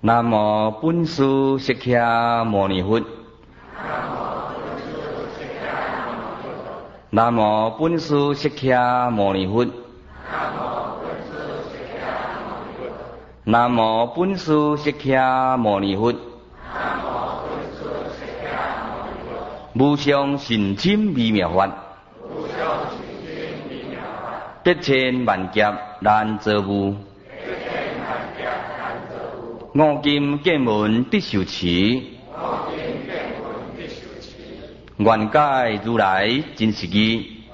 南无本师释迦牟尼佛。南无本师释迦牟尼佛。南无本师释迦牟尼佛。无上甚深微妙法，得千万劫难遭遇。五金见闻必受持，愿解如来真实义。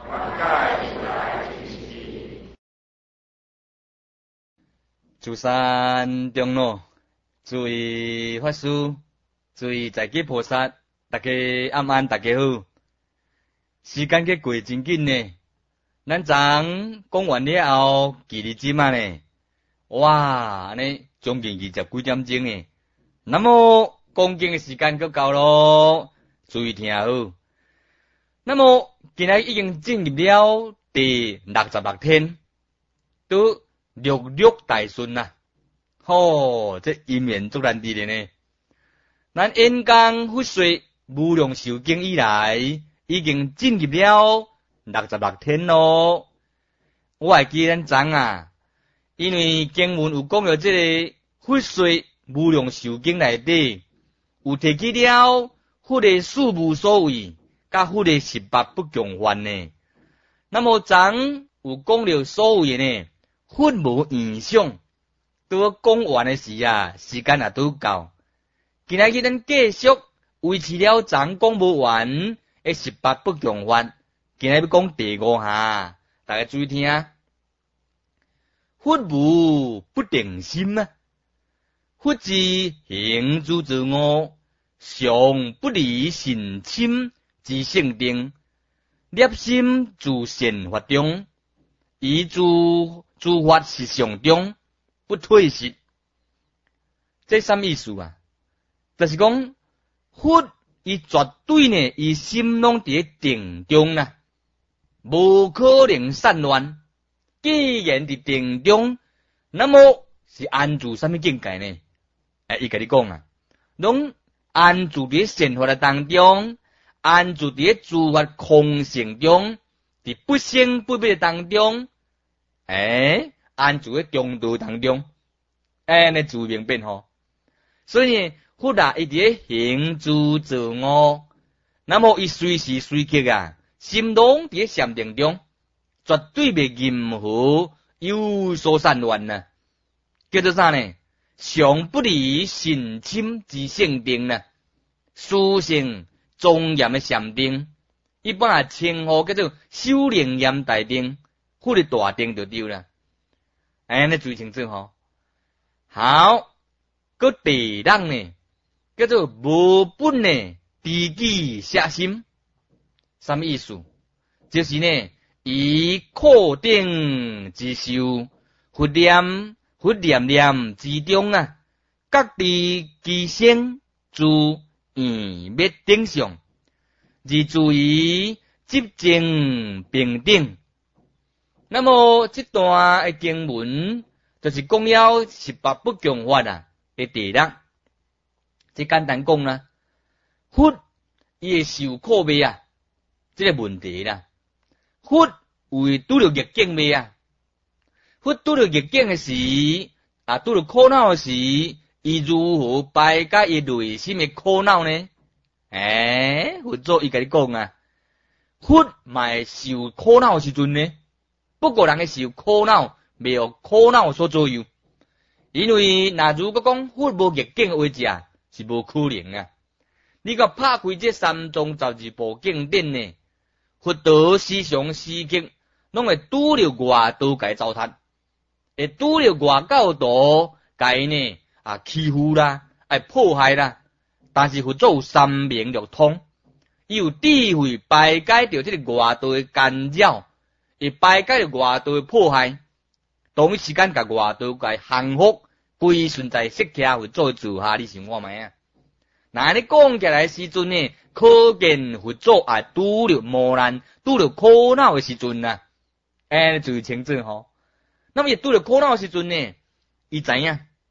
诸山长老，诸位法师，诸位在家菩萨，大家晚安，大家好。时间过过真紧呢，咱昨讲完了后，今日即晚呢，哇，安尼将近20几点钟呢。那么讲经的时间就到咯，注意听好。那么今日已经进入了第66天，都六六大顺啦。这因缘足难得的呢。咱演讲佛说无量寿经以来，已经进入了66天咯。我还记咱昨因为经文有讲到这个佛说无量寿经内底，有提起了佛的事无所为，甲佛的18不共犯呢。那么昨有讲到所谓呢，佛无异相，都讲完的时时间也都够。今日咱继续维持了昨讲无完的18不共犯，今日要讲第5下，大家注意听啊。佛无不定心啊，佛之行诸自我，常不离信心之性定，立心自善法中，以诸法实相中不退失。这什么意思啊？就是讲佛伊绝对呢，伊心拢伫定中啦，无可能散乱。既然伫定中，那么是安住什么境界呢？伊甲你讲拢安住伫善法的当中，安住伫诸法空性中，伫不生不灭的当中，安住喺中道当中，你自明辨吼。所以佛伊伫行诸自我，那么伊随时随刻心拢伫禅定中。绝对袂任何有所散乱呐，叫做啥呢？常不离信心之性定呐，殊胜庄严的禅定，一般称呼叫做修灵严大定，或者大定就对啦。你注意清楚吼。好，个第6呢，叫做无本呢，知己舍心，什么意思？就是呢。以确定之修，佛念念之中各地其身诸圆灭顶上，而注于集正平等。那么这段的经文就是讲了18不共法的第6。这简单讲啦，佛伊会受苦未这个问题啦。佛为拄着逆境未佛拄着逆境的时，拄着苦恼的时，伊如何排解伊内心的苦恼呢？佛祖伊甲你讲佛嘛受苦恼的时阵呢，不过人会受苦恼，未有苦恼所左右。因为如果讲佛无逆境的话是无可能你甲拍开这3宗12部经典呢？佛道时常时刻，拢会拄着外道甲糟蹋，会拄着外教徒甲呢欺负啦，迫害啦。但是佛祖有三明六通，伊有智慧排解掉这个外道的干扰，会排解掉外道的迫害，同一时间甲外道甲降服，归顺在释迦佛祖之下。你想看觅那你讲起来时阵呢？可见佛祖拄着磨难、拄着苦恼的时阵注意清楚吼。那么伊拄着苦恼的时阵呢，伊知影，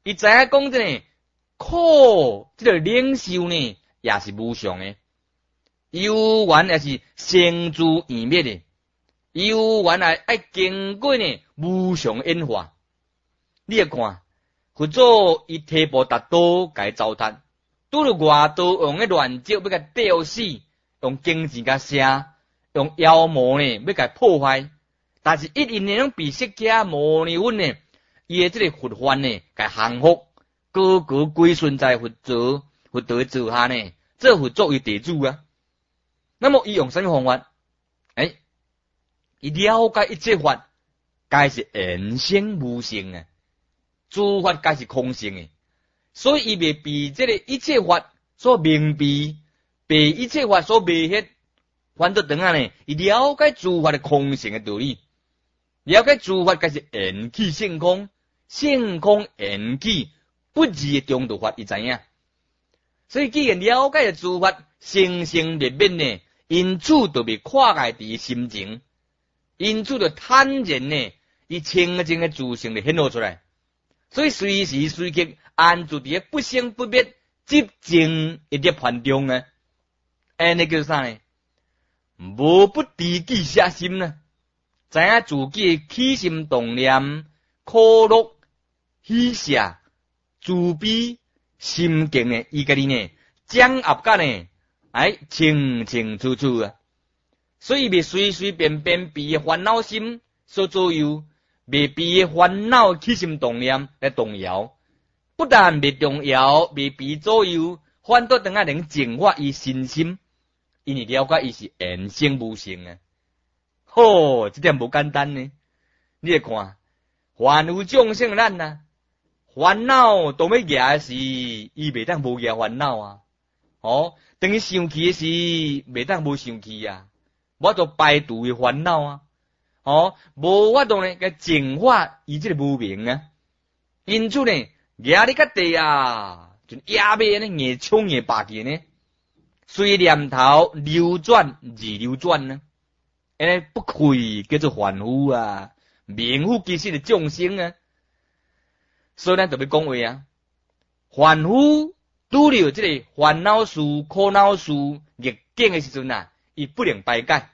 伊知影讲真苦这个领受呢，也是无常的，有缘也是生自圆灭的，有缘也爱经过呢无常演化。你会看，佛祖伊提婆达多甲伊糟蹋，拄着外道用个乱石要甲吊死，用金钱甲射，用妖魔呢要甲破坏，但是一因呢拢被释迦牟尼佛呢，伊的这个佛法呢甲降服，个个归顺在佛祖的座下呢，这佛作为地主啊。那么伊用什么方法？伊了解一切法，该是缘生无性啊。诸法皆是空性的，所以伊未被这个一切法所蒙蔽，被一切法所迷惑。反倒等下呢，伊了解诸法的空性的道理，了解诸法皆是缘起性空，性空缘起不二的中道法，伊知影。所以既然了解了诸法生生灭灭呢，因此就被跨界伫心情，因此就坦然呢，伊清净的自性就显露出来。所以随时随刻安住伫不生不灭寂静一粒盘中呢，安尼叫啥呢？无不知己写心呢，知影自己的起心动念、苦乐、喜舍、慈悲、心境呢，伊家己呢掌握甲呢，清清楚楚啊。所以未随随便便被烦恼心所左右。未被烦恼起心动念来动摇，不但未动摇，未被左右，反倒等下能净化伊身心，因为了解伊是缘生无性啊。这点无简单呢。你来看，凡有众生咱啊，烦恼都要举的时，伊袂当无举烦恼啊。等于生气的时，袂当无生气啊。我都排除的烦恼啊。无法度呢，甲净化伊这个无明啊。因此呢，压力较低啊，就压尾呢，越冲越霸气呢。随念头流转而流转呢，不愧叫做凡夫啊，名副其实的众生啊。所以咱特别讲话啊，凡夫拄着这个烦恼事、苦恼事、逆境的时阵啊，伊不能排解。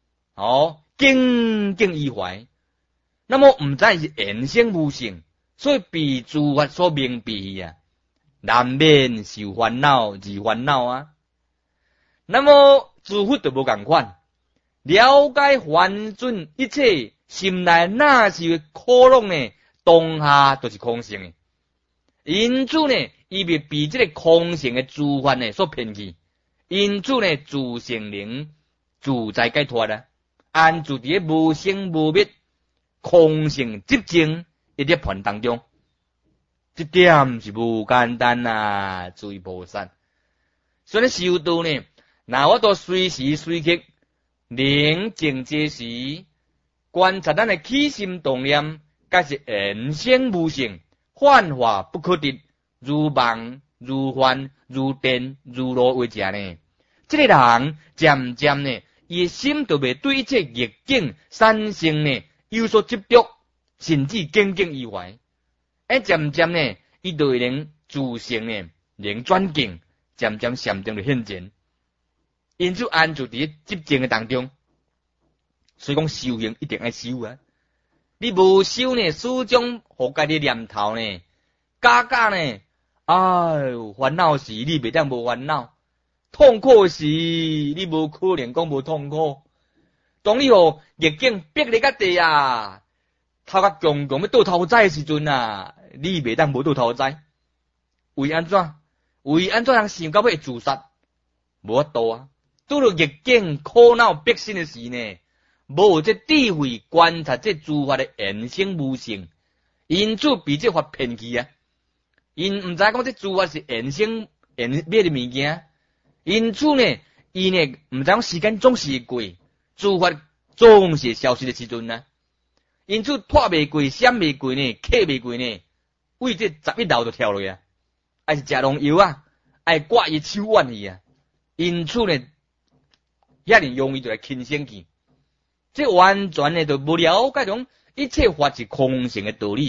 耿耿于怀，那么唔知是缘生无性，所以被诸法所蒙蔽啊，难免受烦恼而烦恼啊。那么诸佛就无共款，了解凡准一切心内那是苦乐呢，当下都是空性的，因此呢，伊未被这个空性的诸法呢所骗去，因此呢，自性能自在解脱啊。安住伫无生无灭、空性寂静一粒盘当中，这点是无简单啊！诸位菩萨，所以修道呢，那我都随时随刻宁静这时，观察咱的起心动念，皆是缘生无性，幻化不可得，如梦如幻如电如露为者呢。这个人渐渐呢。伊心就袂对一切逆境产生呢有所执着，甚至耿耿于怀。渐渐呢，伊就会能自性呢能转境，渐渐禅定就现前。因此安住伫寂静的当中，所以讲修行一定要修啊！你无修呢，始终互家己念头呢，假呢，烦恼时你袂当无烦恼。痛苦时，你无可能讲无痛苦。当你逆境逼你个地啊，头壳强强要倒头栽的时阵啊，你袂当无倒头栽。为安怎？人想到要自杀，无法度啊！拄着逆境苦恼逼身的时呢，无有这智慧观察这诸法的缘生无性，因此被这法骗去啊！因毋知讲这诸法是缘生缘灭的物件。因此呢，伊呢毋知讲时间总是过，诸法总是消失的时阵呢。因此拖袂过、闪袂过呢、客袂过呢，为这11道就跳落啊！还是食农药啊，爱挂伊手腕去啊。因此呢，遐尼容易就来轻生去。这完全呢就无了解种一切法是空性的道理，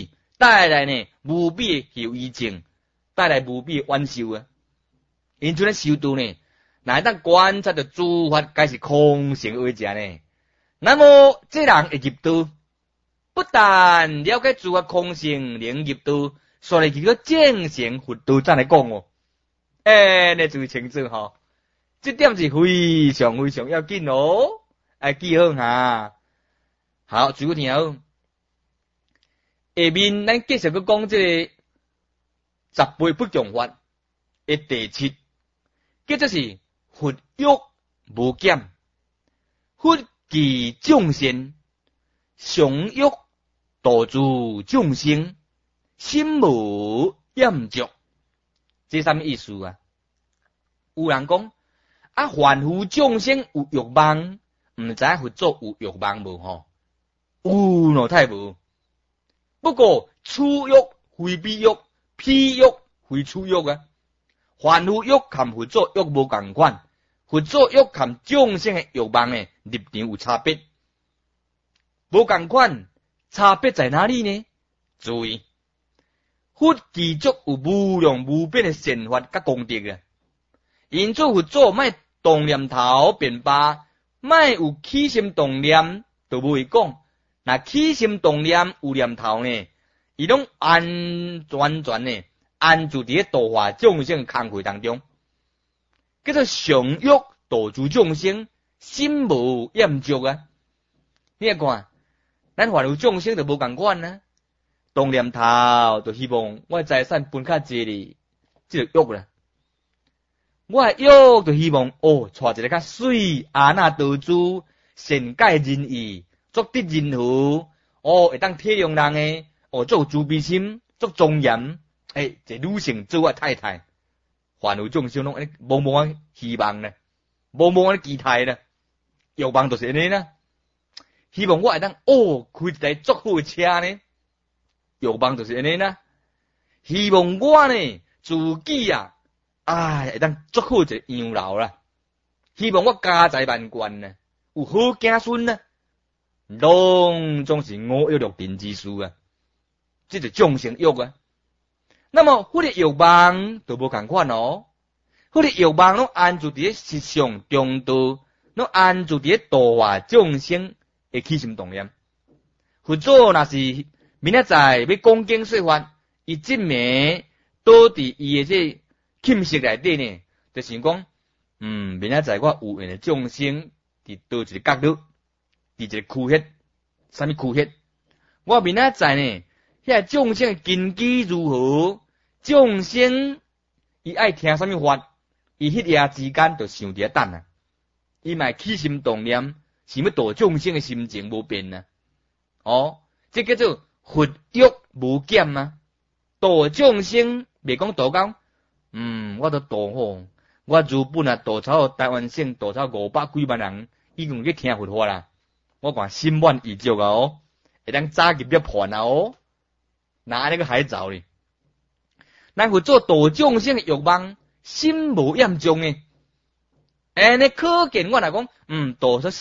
带来呢无比的后遗症，带来无比的怨受啊。因此咧修道呢，若当观察到诸法皆是空性为者呢，那么这人会入道，不但了解诸法空性能入道，所以叫正成佛道再来讲哦。你注意清楚吼，这点是非常非常要紧哦，记好哈。好，最后条下面咱继续去讲这个十倍不共法的第七，叫做是佛欲无减，佛具众生，常欲度诸众生，心无厌足。这什么意思啊？有人讲凡夫众生有欲望，唔知佛祖有欲望无吼？有咯，太无。不过处欲非彼欲，彼欲非处欲啊。凡夫欲含佛祖欲无共款，佛祖欲含众生的欲望呢，立场有差别。无共款，差别在哪里呢？注意。佛具足有无量无边的善法甲功德啊！因此佛祖莫动念头便罢，莫有起心动念，就无会讲。那起心动念有念头呢，伊拢完全呢安住伫度化众生空慧当中，叫做常欲度诸众生，心无厌足啊！你看，咱凡夫众生就无共款啊。动念头就希望我财产分较济哩，即就欲啦。我欲就希望娶一个较水阿那道主，善解人意，作得人和，会当体谅人诶，做有慈悲心，作庄严，一女性做我太太。凡夫众生拢无啊希望呢，无啊期待呢，欲望就是安尼啦。希望我会当开一台足好诶车呢。欲望就是安尼啦，希望我呢自己会当做好一个养老啦，希望我家财万贯呢，有好子孙呢，拢总是五欲六尘之事啊，这是众生欲啊。那么，佛的欲望就无共款哦，佛的欲望拢安住伫实相中道，拢安住伫度化众生的起心动念。佛祖若是明仔载要讲经说法，伊即暝倒伫伊诶这寝室内底呢，就想讲，明仔载我有缘诶众生伫倒一个角落，伫一个区穴，啥物区穴？我明仔载呢，遐众生诶根基如何？众生伊爱听啥物法？伊迄夜之间就想伫遐等啊，伊嘛起心动念，想要度众生诶心情无变啊，这叫做佛欲无减啊，度众生未讲度到，我都度好，我如本度超台湾省度超500几万人，已经去听佛法啦。我讲心满意足啊会当早入涅槃啊哪安尼个海走哩？咱佛做度众生的欲望，心无厌足呢？安尼可见我来讲，度出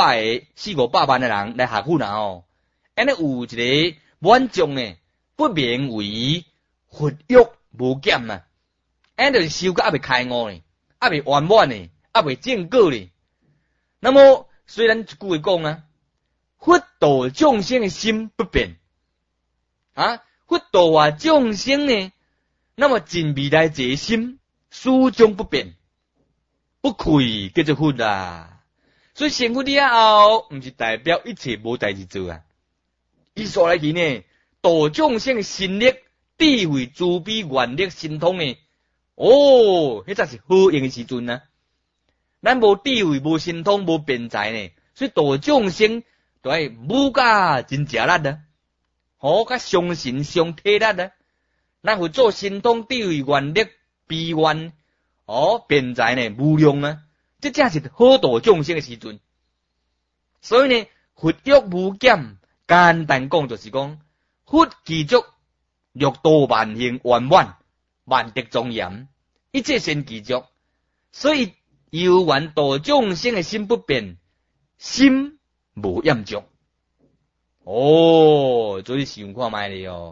400-500万的人来学佛啦安尼有一个满足呢，不名为佛欲无减啊，安就是修个未开悟呢，未圆满呢，未正果呢。那么虽然一句话讲啊，佛度众生的心不变佛度化众生呢，那么尽未来这心始终不变，不愧叫做佛啊。所以成佛了后，毋是代表一切无代志做啊。伊说来去呢，度众生的心力、智慧、慈悲、愿力、神通呢，迄才是好用的时阵啊。咱无智慧、无神通、无辩才呢，所以度众生都要武甲真吃力啊，甲相信相体力啊。咱会做神通、智慧、愿力、悲愿，辩才呢无量啊，这正是好度众生的时阵。所以呢，佛欲无减。简单讲就是讲，佛具足六道万行圆满，万德庄严，一切善具足，所以有缘度众生的心不变，心无厌足。所以想看卖咧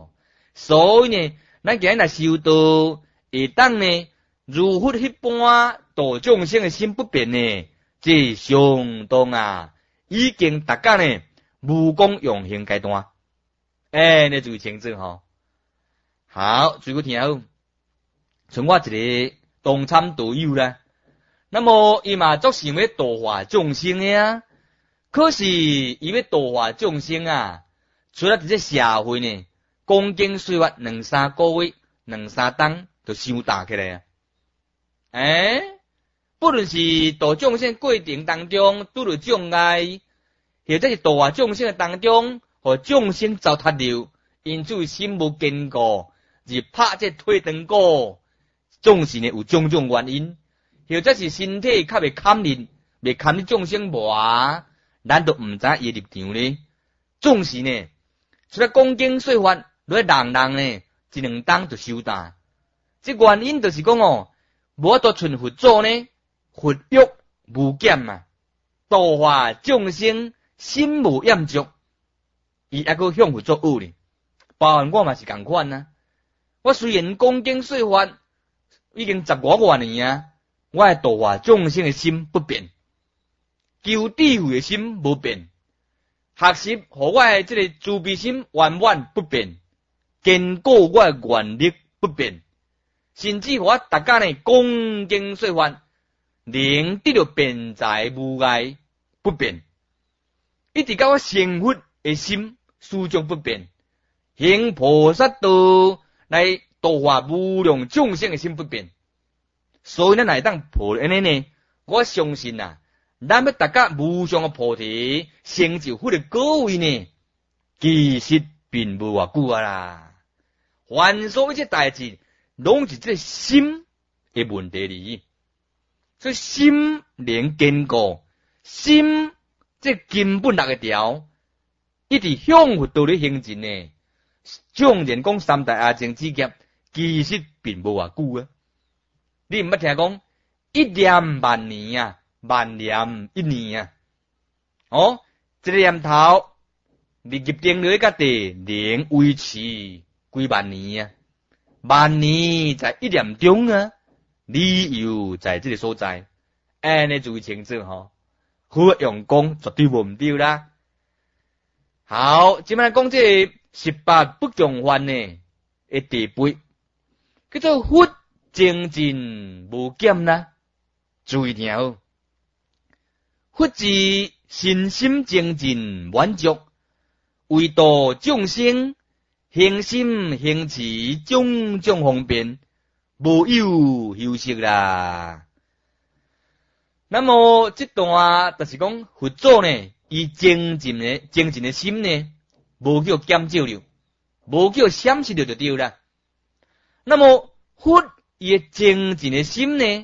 所以呢，咱今日来修道，会当呢，如佛迄般度众生的心不变呢，这相当啊，已经达到呢无功用行阶段。你注意清楚吼。好，最后听好，像我一个同参道友啦，那么伊嘛足想要度化众生的啊，可是伊要度化众生啊，除了伫这社会呢，恭敬岁月2-3个月、2-3冬就伤大起来啊。不论是度众生过程当中拄着障碍，或者是度化众生的当中，互众生糟蹋了，因此心无坚固，而拍这退长鼓，总是呢有种种原因，或者是身体较袂堪忍，袂堪忍众生磨，咱都毋知伊立场呢。总是呢，除了恭敬说法，落人呢1-2冬就收大。这原因就是讲无多存佛祖呢，佛欲无减嘛，度化众生心无厌足，伊还阁向佛祖学呢。包含我嘛是共款啊。我虽然恭敬说法已经10多万年啊，我的度化众生的心不变，求智慧的心无变，学习互我的这个慈悲心圆满不变，坚固我的愿力不变，甚至我大家呢恭敬说法，能得到辩才无碍不变，一直到我成佛的心始终不变，行菩萨道来度化无量众生的心不变。所以咱来当破安尼呢，我相信啊，咱要达到无上的菩提成就佛的果位呢，其实并无偌久啊啦。凡所有这代志，拢是这心的问题哩。所以心能坚固，心这根本6个条，一直向佛道里行进呢。纵然讲三大阿僧祇劫，其实并无偌久啊。你毋捌听讲一念万年啊，万念一年啊。这个念头日入定落甲地，能维持几万年啊。万年在一念中啊，理由在这个所在。你注意清楚吼，好用功绝对无毋对啦。好，今摆讲这个18不共犯呢的地位，叫做佛精进无减啦。注意听好，佛之身心精进满足，为度众生，行心行持种种方便，无有休息啦。那么这段就是讲佛祖呢，伊精进的心呢，无叫减少了，无叫闪失了就对啦。那么佛伊的精进的心呢，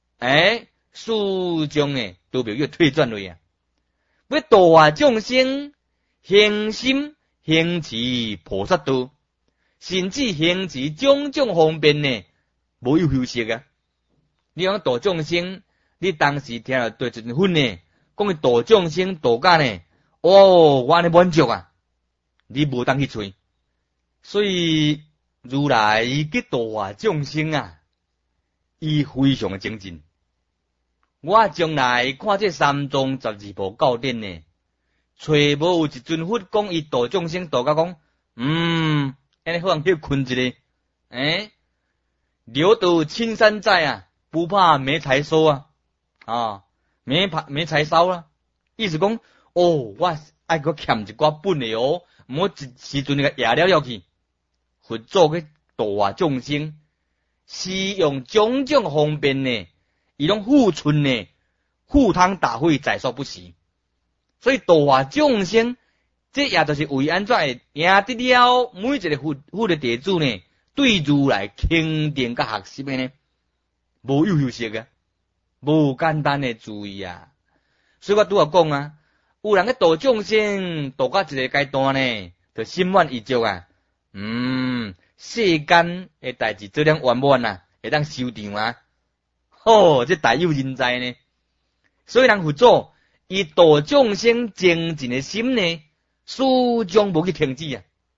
始终呢都袂叫退转落啊。要度化众生，行心行持菩萨道，甚至行持种种方便呢，无有休息啊。你讲度众生，你当时听到对一阵分呢，讲伊度众生度假呢，我安尼满足啊，你无当去吹。所以如来去度化众生啊，伊非常的精进。我将来看这三藏12部教典呢，找无有一尊佛讲伊度众生度到讲，安尼好像去困一个，留得青山在啊，不怕没柴烧啊，没柴烧啦。意思讲，我爱搁欠一寡本的哦，毋好一时阵个压了去。佛祖去度化众生，是用种种方便呢，伊拢付出呢，赴汤蹈火，在所不惜。所以度化众生，这也就是为安怎会赢得了每一个佛的弟子呢，对如来肯定甲学习的呢，无有休息啊，无简单的注意啊。所以我拄仔讲啊，有人去度众生，度到一个阶段呢，就心满意足啊。世间的代志做了圆满啊，会当收场啊。这大有人在呢。所以人佛祖伊度众生精进的心呢，始终无去停止啊。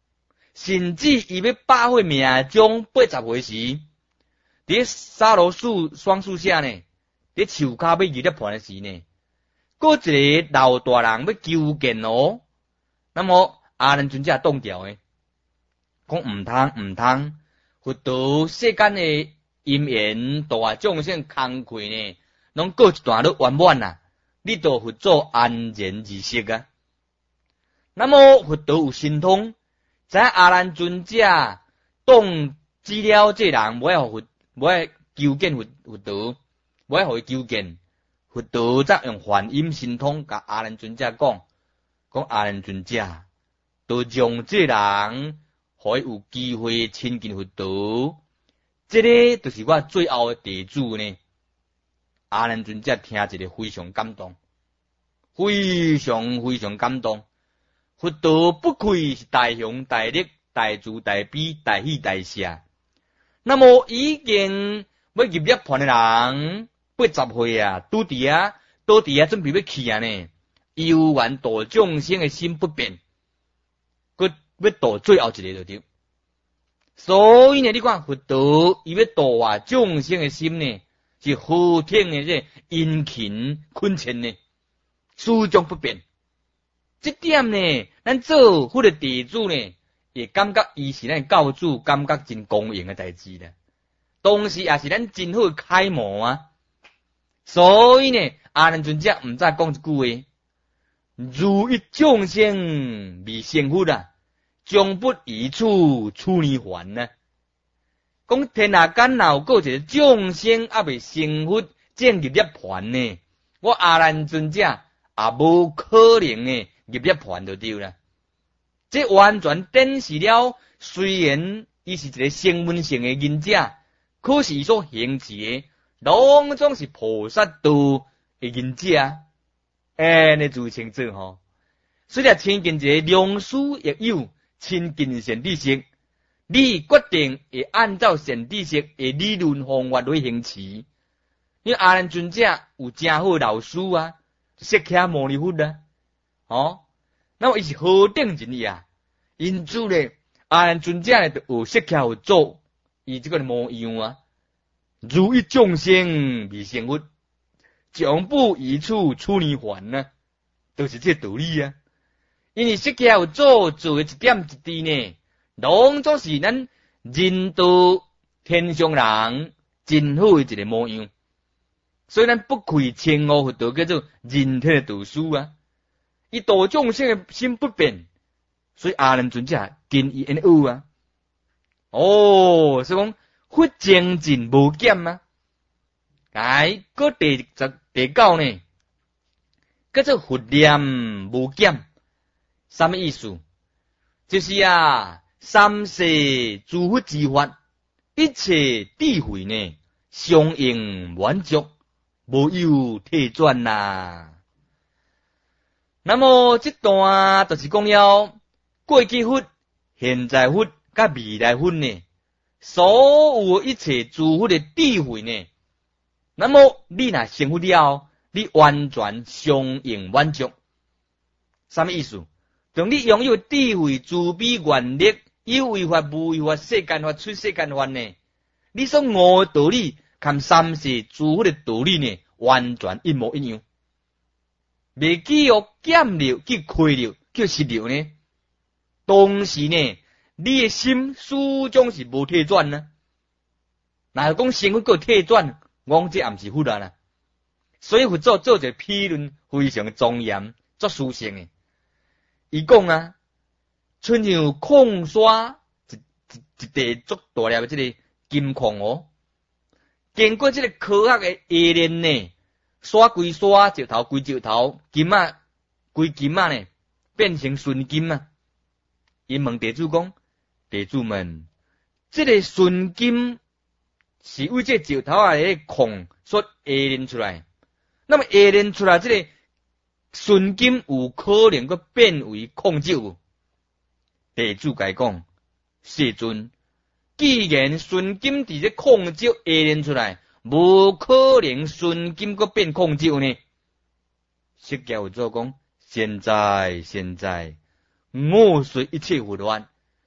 甚至伊要把回命中80岁时，伫沙罗树双树下呢，伫树骹要入咧盘的时呢，搁一个老大人要求见哦。那么阿难尊者挡掉诶，讲毋通，佛陀世间的因缘大众生工课呢，拢过一段落圆满啊，你都佛祖安然而息啊。那么佛陀有神通，知阿难尊者挡止了这人，无爱求见佛陀，无爱互伊求见佛陀，则用梵音神通甲阿难尊者讲阿难尊者，都让这人互伊有机会亲近佛陀，这个就是我最后的地主呢。阿难尊者听一个非常感动，非常感动。佛陀不愧是大雄大力、大慈大悲、大喜大舍。那么已经要入涅槃的人80岁啊，拄伫啊准备要去啊呢，犹原度众生的心不变，佮要度最后一个就对。所以呢，你看佛陀伊要度化众生的心呢，是好听的这殷勤恳切呢，始终不变。这点呢，咱做佛的弟子呢，也感觉伊是咱教主，感觉真公平的代志啦。同时也是咱真好楷模啊。所以呢，阿难尊者毋知讲一句话：如一众生未成佛啊，将不移处处泥还啊。讲天下间若有个一个众生还未成佛，正入涅槃呢，我阿难尊者也无可能呢入涅槃就对啦。这完全展示了，虽然伊是一个声闻性的忍者，可是伊所行持的拢总是菩萨道的忍者。你自清楚吼。虽然亲近一个良师益友，亲近善知识，你决定会按照善知识的理论方法来行持。因为阿难尊者有真好老师啊，释迦牟尼佛啊，那么伊是何等人意啊？因此呢，阿难尊者呢就有释迦有做伊这个模样啊，如一众生未成佛，将不移处处泥还啊，都是这道理啊。因为释迦有做的一点一滴呢，拢总是咱人道天上人真好的一个模样，所以咱不愧称呼佛陀叫做人体的导师啊。伊度众生的心不变，所以阿难尊者跟伊安尼学啊。所以讲佛精进无减啊。搁第9呢，叫做佛念无减。什么意思？就是三世诸佛之法，一切智慧呢，相应满足，无有退转呐。那么这段就是讲了过去佛、现在佛、甲未来佛呢，所有一切诸佛的智慧呢，那么你若成佛了，你完全相应满足。什么意思？当你拥有智慧、慈悲、愿力，有为法、无为法、世间法、出世间法呢，你所悟的道理，跟三世诸佛的道理呢，完全一模一样。未记有减了，去亏了，去失了呢。同时呢，你的心始终是无退转呢。若讲成佛个退转，我讲这也毋是佛啦。所以佛祖做一个批论，非常庄严，作殊胜的。伊讲亲像矿砂一地足大粒的这个金矿经过这个科学的冶炼呢，砂归砂，石头归石头，金归金呢，变成纯金啊。因问地主讲，地主们，这个纯金是为这石头的矿所冶炼出来，那么冶炼出来这个纯金有可能个变为矿石无？地主甲伊讲，世尊，既然纯金伫这矿石冶炼出来，无可能纯金个变矿石呢。释迦有做讲，现在，我随一切佛法，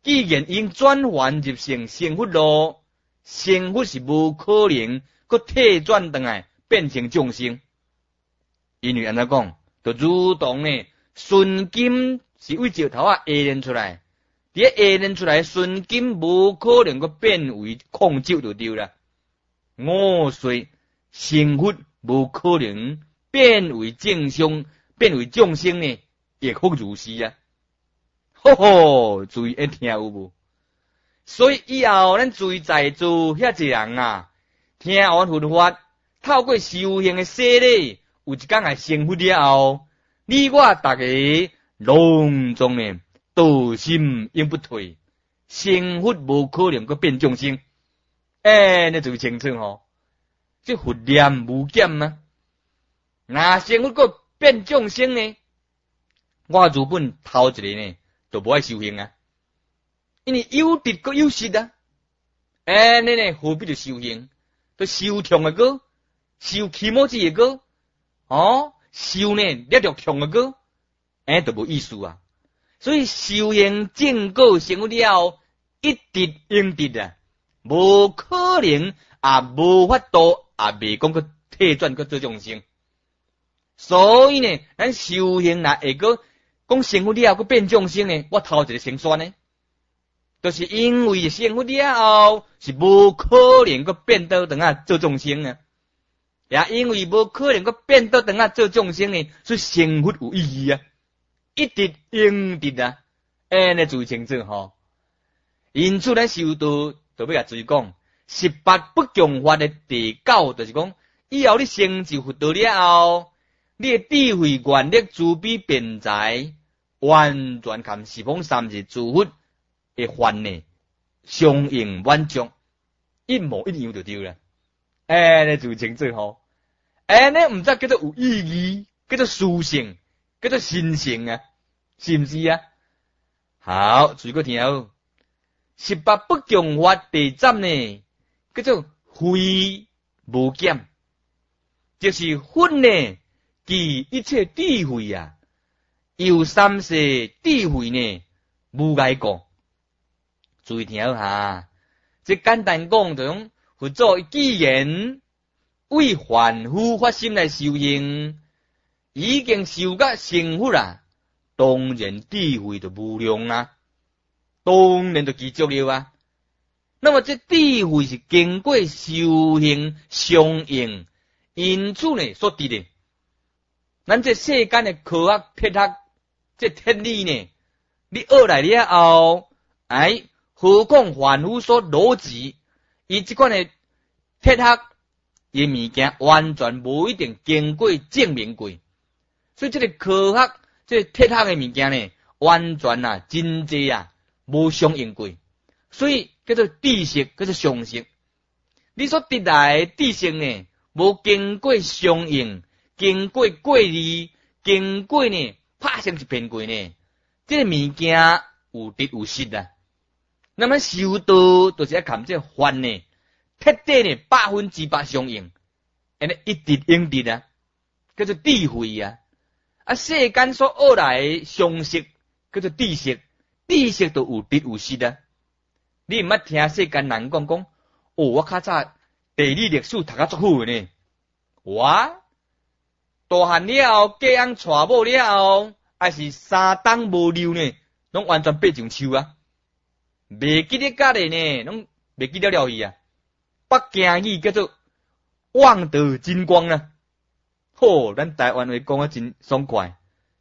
既然因转换入成生佛咯，生佛是无可能佮退转转来变成众生。因为安怎讲，就如同呢，纯金是为石头下炼出来，伫下炼出来纯金无可能佮变为矿石就对啦。五岁生佛无可能变为正常，变为众生呢，亦复如是啊。吼吼，注意一听有无？所以以后咱注意在座遐一人啊，听完佛法，透过修行的洗礼，有一天来成佛了后，你我大家隆重呢，道心永不退，成佛无可能佮变众生。你注意清楚吼，这佛念无减啊。那成佛佮变众生呢？我如本头一个呢，就无爱修行啊。因为有得佮有失啊，你呢何必就修行？就修强的歌，修起毛子的歌，修呢掠着强的歌，就无意思啊。所以修行正果成佛了，一直应得啊，无可能也无法度也未讲佮退转佮做众生。所以呢，咱修行若会个讲成佛了佮变众生呢，我头一个先选呢。就是因为成佛了后是无可能个变到等下做众生啊，也因为无可能个变到等下做众生呢，所以成佛有意义啊，一直应得啊，你注意清楚吼。因此咱修道就要甲注意讲，18不共法的第9，就是讲以后你成就佛道了后，你的智慧、愿力、慈悲、辩才，完全含十方三世诸佛的法呢，相应满足，一模一样就对了。你注意清楚吼。你毋则叫做有意义，叫做殊胜，叫做神圣啊，是毋是啊？好，注意个听好。18不共法第10呢，叫做非无减，就是佛呢，其一切智慧啊，有三世智慧呢，无碍过。注意听好哈，这简单讲就讲，佛祖既然为凡夫发心来修行，已经修到成佛啦，当然智慧就无量啊，当然就具足了啊。那么这智慧是经过修行相应，因此呢所得的。咱这世间的科学、哲学、这天理呢，你学来了后，何况凡夫所逻辑，伊即款的哲学的物件，完全无一定经过证明过。所以这个科学、这哲学的物件呢，完全真济无相应过。所以叫做知识，叫做常识。你所得来的知识呢，无经过相应，经过过滤，经过呢拍成一片过呢，这个物件有得有失啊。那么修道就是要看这法呢，彻底呢100%相应，一直应得啊，叫做智慧啊。世间所学来的常识叫做知识，知识都有得有失啊。你毋捌听世间人讲，我较早地理历史读甲足好呢，我大汉了后，嫁翁娶某了后，还是3冬无溜呢，拢完全爬上树啊。袂记得家己呢，拢袂记了伊啊。北京语叫做望得金光啊。咱台湾话讲啊真爽快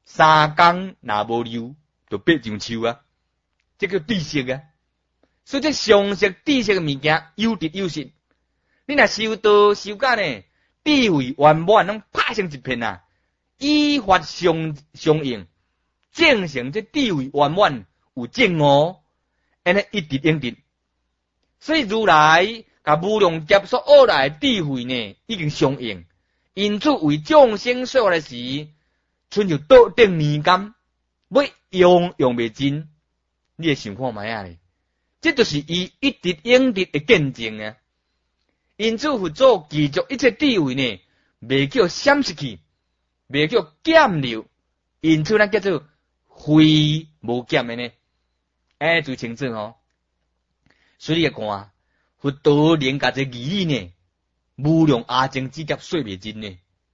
，3工若无溜就爬上树啊，这叫知识啊。所以这常识知识嘅物件有得有失。你若修道修到呢，智慧圆满，拢拍成一片啊，依法相应，正成这智慧圆满有正悟。一直应得，所以如来甲无量劫所学来的智慧呢，已经相应，因此为众生说的时，春就倒定年间，要用袂尽，你会想看卖啊咧？这就是伊一直应得的见证啊！因此佛祖记住一切智慧呢，未叫闪失去，未叫减留，因此咱叫做非无减的呢。 最清楚吼。所以你看，佛陀连甲这义理呢，无量阿僧只劫说袂尽呢。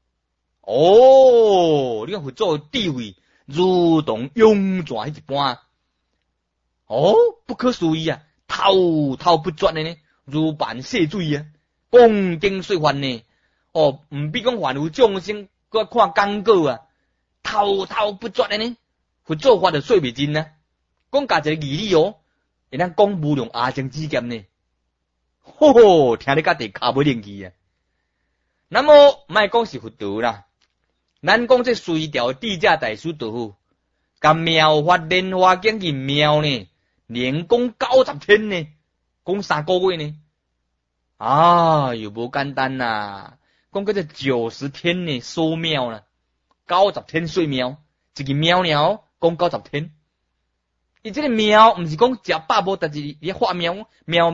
你看佛祖智慧如同涌泉迄一般，不可思议啊，滔滔不绝的呢，如办细水啊，讲经说法呢，唔比讲凡夫众生搁看广告啊，滔滔不绝的呢，佛祖法就说袂尽啊，讲甲一个义理会当讲无量阿僧只劫呢，听你甲地骹要灵去啊。那么莫讲是佛陀啦，咱讲这隋朝智者大师都好，甲妙法莲华经去妙呢，连讲90天呢，讲3个月呢，又无简单啦，讲个这90天呢，说妙啦，90天说妙，一个妙了，讲90天。伊这个妙，毋是讲食饱无，但是伊发妙妙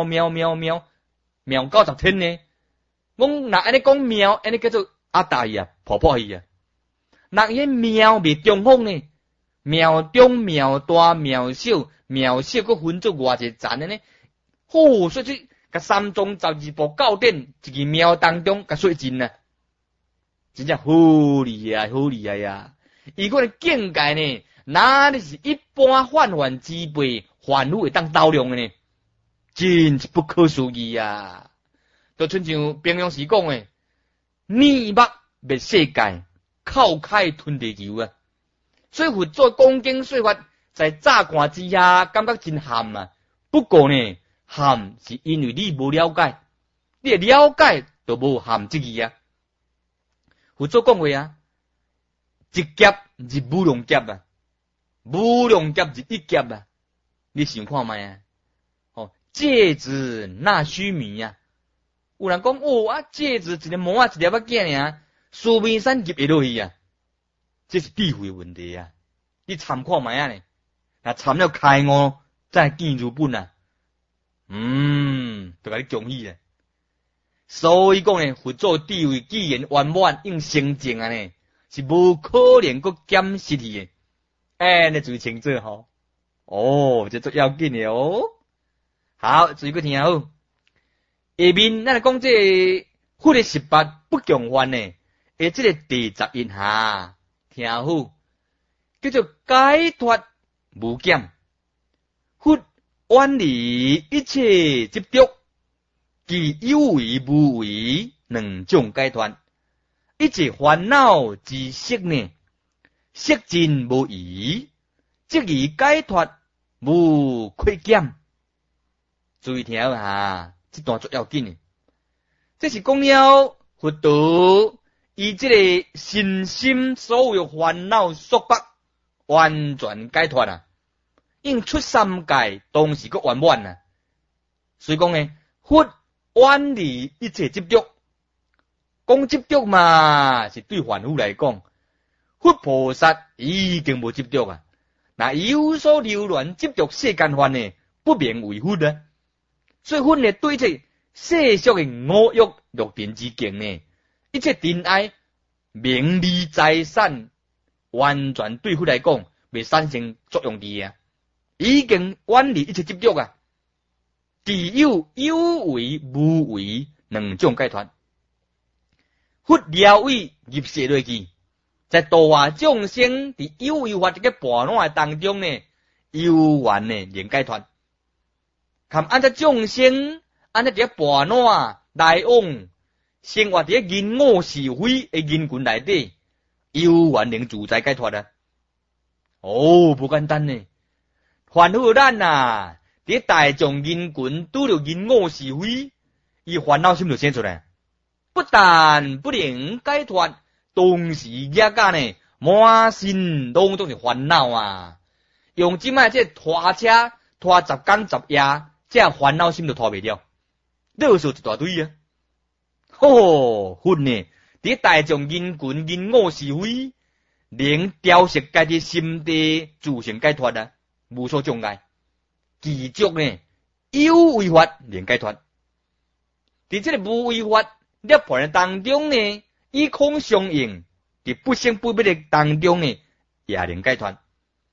90天呢。讲若安尼讲妙，安尼叫做阿大伊啊，婆婆伊啊。若伊妙未中风呢，妙中、妙大、妙小、妙小，佮分做偌济层的呢。所以甲3宗12部教典，一个妙当中甲说尽啊，真正好厉害呀！伊个境界呢？哪里是一般泛泛之辈凡夫会当斗量的呢？真是不可思议啊！就亲像平常时讲的，泥目灭世界，靠开吞地球啊！所以佛祖讲经说法，在乍看之下感觉真含啊。不过呢，含是因为你无了解，你了解就无含这个啊。佛祖讲话啊，一劫是无量劫啊。无量劫是一劫啊！你想看卖啊？戒指那须弥啊！有人讲戒指一个毛一粒仔囝尔，苏眉山入会落去啊！这是智慧问题啊！你参看卖啊呢？若参了开悟，再见如本啊！就甲你恭喜啊！所以讲呢，佛祖智慧既然圆满应成正啊呢，是无可能搁减失去的。你最清楚吼，这足要紧的哦。好，注意个听好。下面咱来讲这佛的18不共犯呢，这个第11下，听好，叫做解脱无减。佛远离一切执着，其有为无为两种解脱。一切烦恼之色呢？色尽无疑，即而解脱无亏减。注意听下，这段最要紧的。这是讲了佛陀以这个身心所有烦恼束缚完全解脱啊，应出三界，同时个圆满啊。所以讲呢，佛远离一切执着，讲执着嘛，是对凡夫来讲。佛菩萨已经无执着啊，那有所流乱执着世间法呢，不名为佛啊。所以佛呢对这世俗的五欲六尘之境呢，一切珍爱名利财产，完全对佛来讲未产生作用的啊，已经远离一切执着啊。只有为无为两种解脱，佛了义入世落去。在度化众生伫有为法这个烦恼当中呢，有缘呢连解脱。看按照众生，按照这个烦恼来往，生活伫因我是非的因群内底，有缘能自在解脱啊！不简单呢。凡夫咱伫大众因群拄着因我是非，伊烦恼心就生出来，不但不能解脱。同时也甲呢，满身拢是烦恼啊！用即摆这拖车拖10天10夜，这烦恼心就拖袂了，啰嗦一大堆啊！佛呢，伫大众因群因我是非，能调息家己心地，自行解脱啊，无所障碍。继续呢，有为法能解脱。伫这个无为法涅槃当中呢，以空相应，伫不生不灭的当中呢，也能解脱。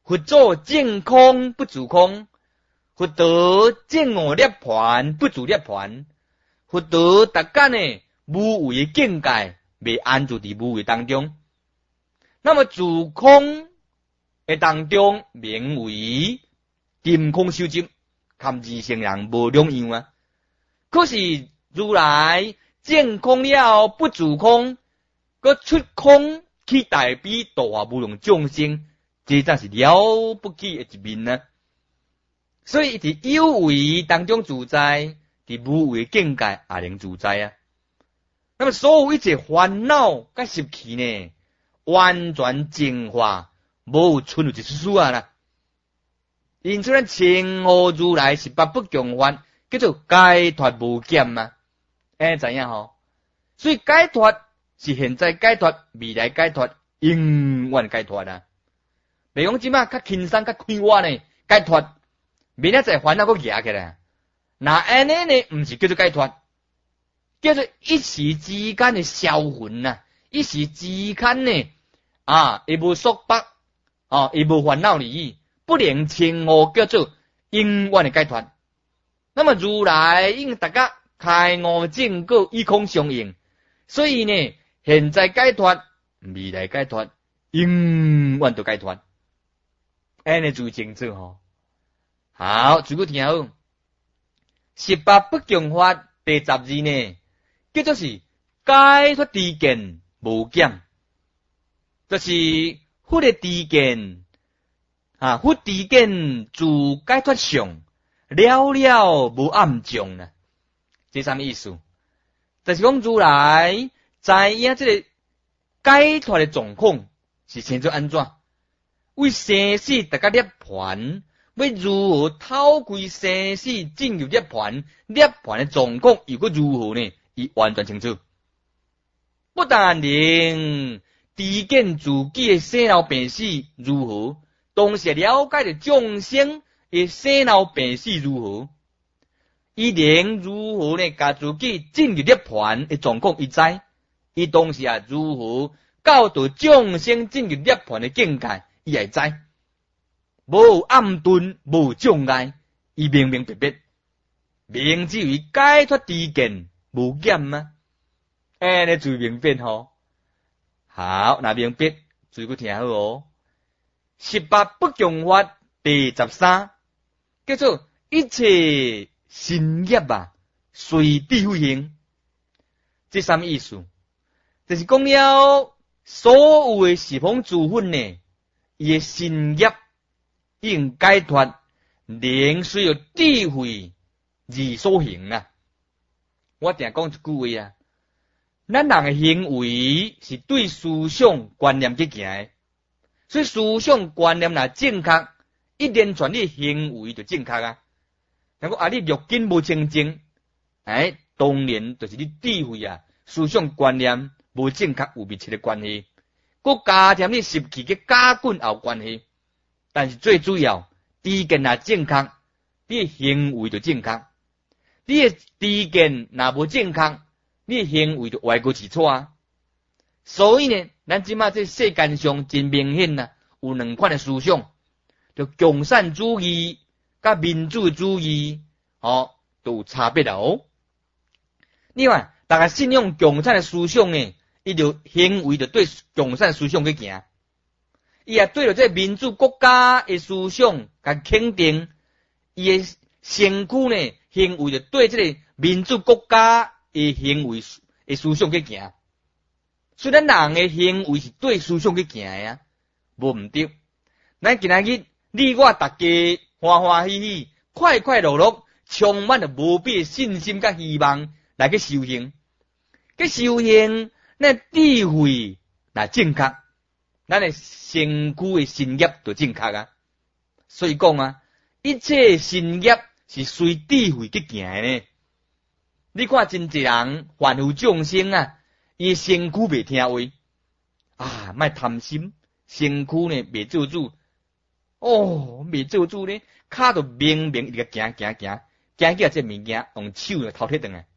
佛祖净空不住空，佛陀净我涅槃不住涅槃，佛陀达干呢无为境界未安住伫无为当中。那么住空的当中名为定空修证，堪二乘人无两样啊。可是如来净空了不住空，搁出空去代表度化无量众生，这真是了不起的一面啊！所以伫有为当中自在，伫无为境界也能自在啊。那么所有一切烦恼甲习气呢，完全净化，无存有一丝丝啊啦。因此咱称呼如来是八不共法，叫做解脱无减啊。知影吼？所以解脱是现在解脱，未来解脱，永远解脱啊！袂讲即马较轻松、较快活呢，解脱，明仔载烦恼佫举起来，那安尼呢，毋是叫做解脱，叫做一时之间的销魂啊，一时之间呢，会无束缚，会无烦恼而已，不能称呼叫做永远的解脱。那么如来因大家开悟正果，以空相应，所以呢，现在解脱，未来解脱，永远都解脱。安尼最清楚吼。好，最后听好，十八不共法第12呢，叫做是解脱知见无减，就是佛的知见，佛知见自解脱相，了了无暗障啦。这啥物意思？就是讲如来知影这个解脱的状况是先做安怎？为生死大家涅槃，要如何透过生死进入涅槃？涅槃的状况又搁如何呢？伊完全清楚。不但能知见自己的生老病死如何，同时了解着众生的生老病死如何，伊能如何呢？甲自己进入涅槃的状况伊知，伊同时如何教导众生进入涅槃的境界，伊会知。无暗顿，无障碍，伊明明白白，明之为解脱知见无减吗？安尼最明白吼。好，那明白，最顾听好哦。18不共法第13，叫做一切身业随智慧行。这啥物意思？就是讲了所有的十方诸佛呢，伊的身业应解脱，能随有智慧而所行啊。我定讲一句话啊，咱人的行为是对思想观念去行的，所以思想观念若正确，一连串你行为就正确啊。如果你肉根无清净，当然就是你智慧思想观念无正确有密切的关系，佮加添你习气嘅加滚也有关系。但是最主要，知见若正确，你的行为就正确。你的知见若无正确，你的行为就歪过起错啊。所以呢，咱即马这世间上真明显有两款的思想，就共产主义甲民主主义，都有差别哦。另外，大家信用共产的思想呢，伊就行为就对共产思想去行。伊也对着这民主国家的思想甲肯定，伊的身躯呢行为就对这个民主国家的行为的思想去行。虽然人的行为是对思想去行的无毋对。咱今仔日你我大家欢欢喜喜、快快乐乐，充满了无比的信心甲希望来去修行。去修行，咱智慧若正确。咱的身躯的身业就正确啊，所以讲一切身业是随智慧去行的呢。你看真济人凡夫众生伊身躯袂听话莫贪心，身躯呢袂做主，袂做主呢，骹就明明一个行起这物件，用手头铁转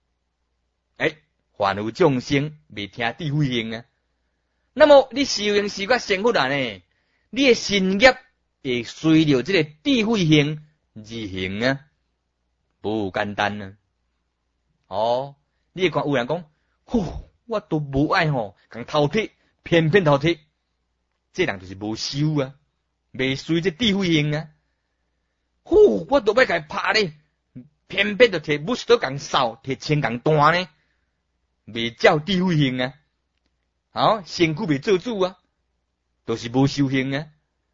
凡夫众生袂听智慧行啊。那么你修行是个幸福呢？你的身业会随着这个智慧行而行啊，无简单啊。哦，你会看有人讲，我都无爱共偷剔，偏偏偷剔，这人就是无修啊，未随这智慧行啊。我都要甲伊拍咧，偏偏就摕武士刀共扫，摕枪共弹呢，未照智慧行啊。身躯未做主啊，都是无修行啊。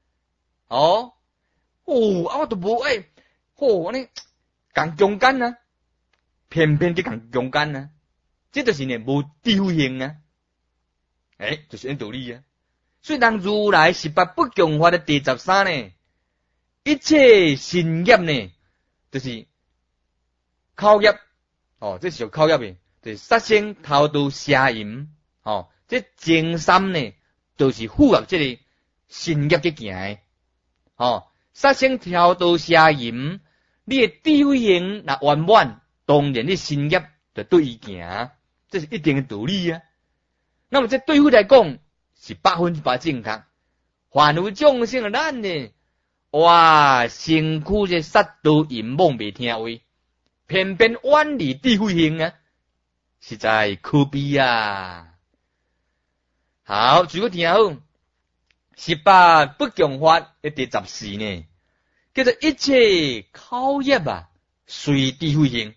我都无爱，安尼共强奸啊，偏偏去共强奸啊，这就是呢无智慧行啊。就是按道理啊。所以人如来18不共法的第13呢，一切身业呢，就是口业。这是属口业的，就是杀生、偷盗、邪淫。这前三呢，都是符合这个身业去行的。杀生、偷盗、邪淫，你的智慧行若圆满，当然你身业就对伊行，这是一定的道理啊。那么这对付来讲是100%正确。凡有众生的咱呢，身躯这杀盗淫妄未听话，偏偏远离智慧行啊，实在可悲啊。好，如果听好，18不共法的第14呢，叫做一切口业啊，随智慧行。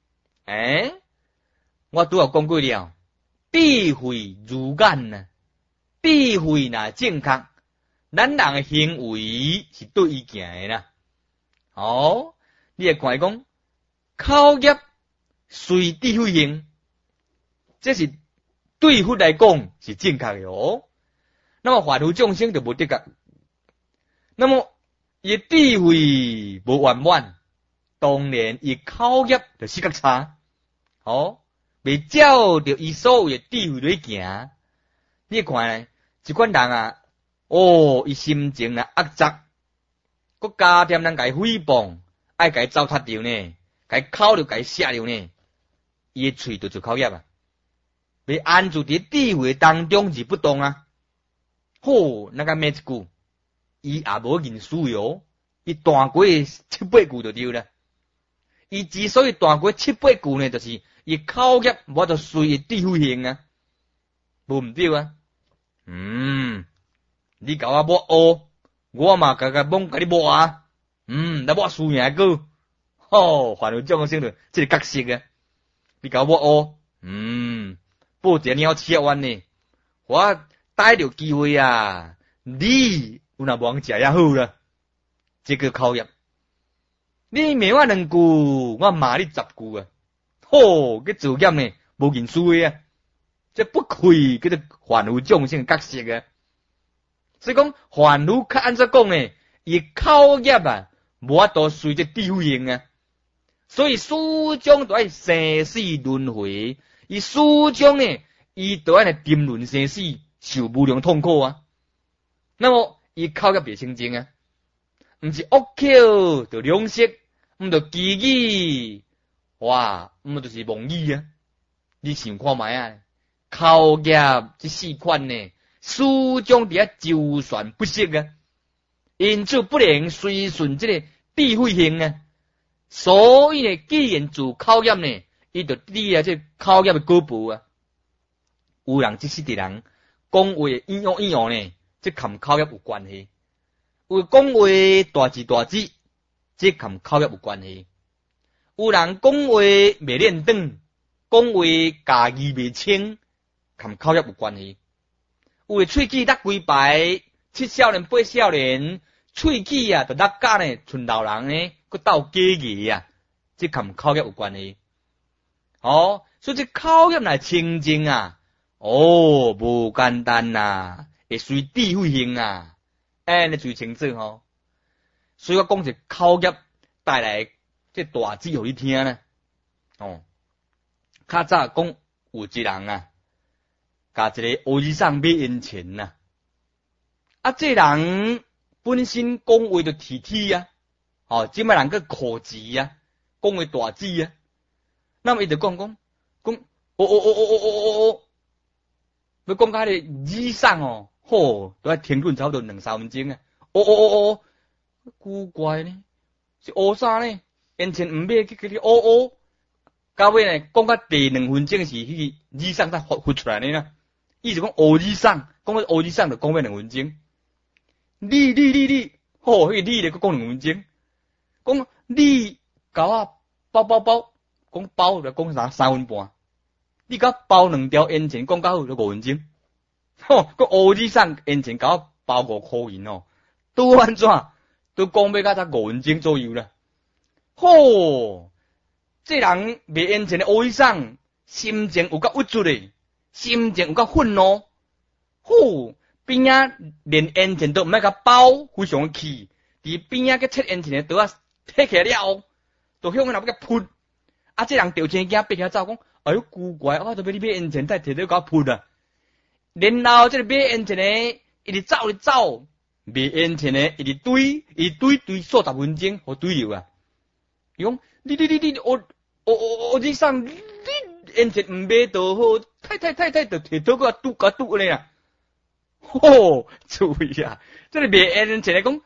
我拄有讲过了，智慧如眼啊，智慧若正确，咱人的行为是对伊行的啦。你会看伊讲口业随智慧行，这是对佛来讲是正确的哦。那么凡夫众生就无得个。那么伊智慧无圆满，当然伊口业就死较差。未照着伊所有的智慧来行。你看一款人啊，伊心情啊恶杂，佮加添人甲伊诽谤，爱甲伊糟蹋掉呢，甲伊口着甲伊写掉呢，伊的喙就做口业啊。被安住伫智慧当中是不动啊。那个骂一句，伊也无认输哟，伊断过7、8句就对了。伊之所以断过7、8句呢，就是伊口业无就随伊智慧行啊，无毋对啊。你甲我抹黑，我嘛甲蒙甲你抹啊。那抹输赢个，凡有众生的这个角色啊，你甲我抹黑，报一个鸟吃完呢，我逮着机会啊，你有若无食也好啦，这个口业。你骂我2句，我骂你10句啊。个做业呢，无认输的啊，这不愧叫做凡夫众生的角色啊。所以讲凡夫较安怎讲呢？伊口业啊，无法度随着智慧行啊，所以始终都爱生死轮回。伊始终呢，伊都爱来沉沦生死，受无量痛苦啊。那么伊口业袂清净啊，毋是恶口就两舌，毋就绮语，毋就是妄语啊。你想看觅啊？口业这4款呢，始终伫遐周旋不息啊，因此不能随顺这个智慧行啊。所以呢，既然做口业呢，伊就立啊这口业的果报啊。有人即世的人讲话硬用呢，这跟口业有关系；有讲话大字，这跟口业有关系；有人讲话未练长，讲话家己未清，跟口业有关系；有的喙齿落几排，7少年8少年，喙齿啊，就落甲呢，剩老人呢，佮斗假牙啊，这跟口业有关系。所以这口业来清净啊，无简单呐，会随智慧行啊，你最清楚吼。所以我讲这口业带来这大志互你听呢。较早讲有一人啊，甲一个和尚买烟钱呐，这人本身讲话就铁啊，即摆人个口字啊，讲话大字啊，那么伊就讲，要讲甲迄个和尚都要停顿差不多2、3分钟啊， 古怪呢，是乌啥呢？因前毋买去乌，到尾呢，讲到第2分钟是迄个字送才发出来呢啦。意思讲乌字送，讲到乌字送就讲要2分钟。你，吼，迄个你咧佫讲2分钟，讲你甲我包，讲包就讲3分半，你甲包2条烟钱，讲到好就5分钟，吼，佫乌字送烟钱甲我包5块银哦，拄安怎？都讲要到才5分钟左右啦。吼，这人卖烟钱的乌字送，心情有够郁卒嘞，心情有够愤怒，吼。边仔连烟钱都毋爱甲包，非常气。伫边仔去切烟钱的刀啊，摕起来了，就向那要甲扑。啊，这人掉钱惊爬起来走，讲：哎呦，古怪，我都要你买烟钱，才摕到甲扑啊。然后这个买烟钱的一直走，卖烟钱的一直堆数十分钟，互堆了啊。伊讲：你，我你送你烟钱毋买就好，太，就摕到个拄咧啊。吼，注意啊！这个卖烟钱来讲，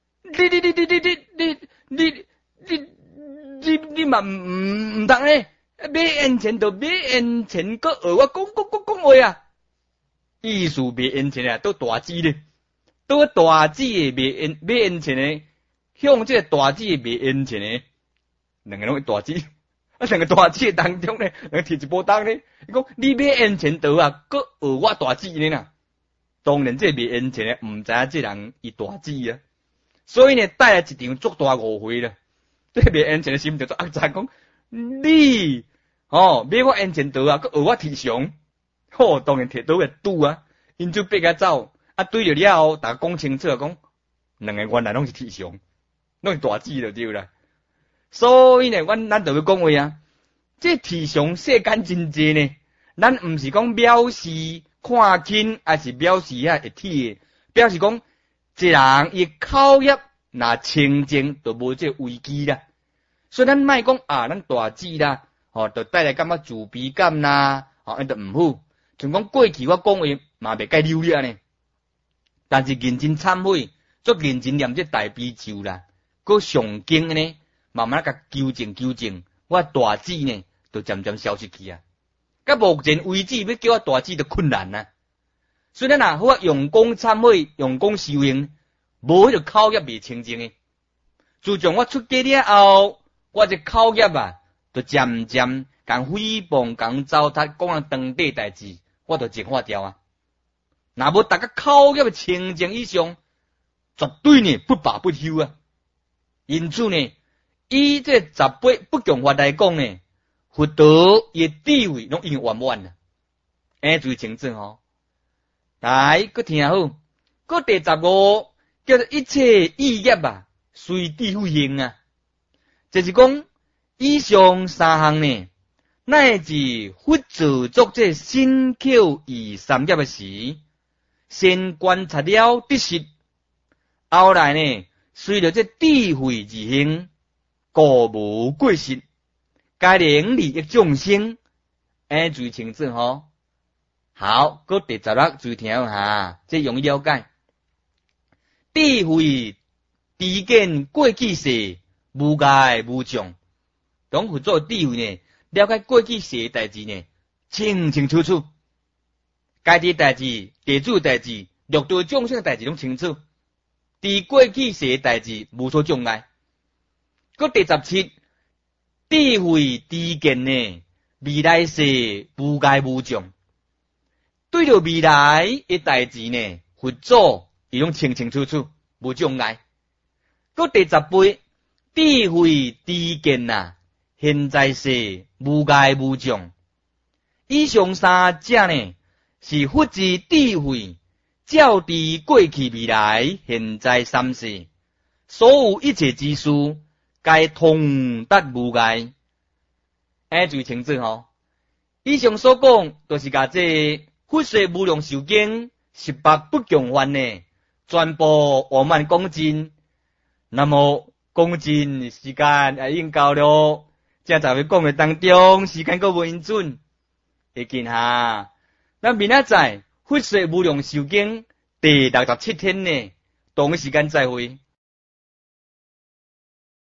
你嘛唔当咧，买烟钱就买烟钱，搁学我讲话啊！意思卖烟钱啊，都大姊咧，都大姊诶买烟钱诶，向这个大姊诶卖烟钱诶，两个拢大姊，啊，两个大姊当中咧，摕一波当咧，伊讲你买烟钱刀啊，搁学我大姊咧呐。当然，这卖烟钱的毋知影这人伊大姊啊，所以呢带来一场足大误会啦。这卖烟钱的心就恶杂讲，你买我烟钱刀啊，佮学我提偿，当然摕到个拄啊，因就逼甲走，啊对着了后，大家讲清楚讲，两个原来拢是提偿，拢是大姊就对啦。所以呢，咱就要讲话啊，这提偿世间真济呢，咱毋是讲藐视。看轻还是表示会铁，表示讲一人伊口业若清净，就无这危机啦。所以咱莫讲咱大姊啦，就带来感觉自卑感啦，因就毋好。像讲过去我讲话嘛袂该溜了呢，但是认真忏悔，做认真念这大悲咒啦，佮上经呢，慢慢甲纠正，我大姊呢，就渐渐消失去啊。到目前为止，要叫我大姊就困难啊。所以咱若好用功忏悔，用功修行，无迄个口业未清净诶。自从我出家了后，我这口业啊，就渐渐讲诽谤、讲糟蹋、讲人当地代志，我就净化掉啊。若无大家口业清净以上，绝对呢不罢不休啊。因此呢，以这18不共法来讲呢。佛陀伊地位拢已经圆满啦，注意清楚吼。来，佮听好，佮第15叫做一切意业啊，随地复行啊，就是讲以上3项呢，乃至佛自作这身口意3业的时，先观察了得失，后来呢，随着这智慧而行，故无过失。该能利益众生，注意清楚吼。好，佮第16注意听下，这容易了解。智慧知见过去世，无碍无障。讲佛做智慧呢，了解过去世代志呢，清清楚楚。家己代志、地主代志、六道众生代志拢清楚。伫过去世代志无所障碍。佮第17。智慧知见呢，未来世无碍无障。对着未来的代志呢，佛祖伊拢清清楚楚，无障碍。佮第18，智慧知见呐，现在世无碍无障。以上3者呢，是佛之智慧，照知过去未来现在3世，所有一切之事。该通达无碍，注意清楚吼。以上所讲，都是甲这佛说无量寿经18不共法呢，全部圆满讲尽。那么讲尽时间也已经到了，正在要讲的当中，时间阁无允准，会见下。咱明仔载佛说无量寿经第67天呢，同一时间再会。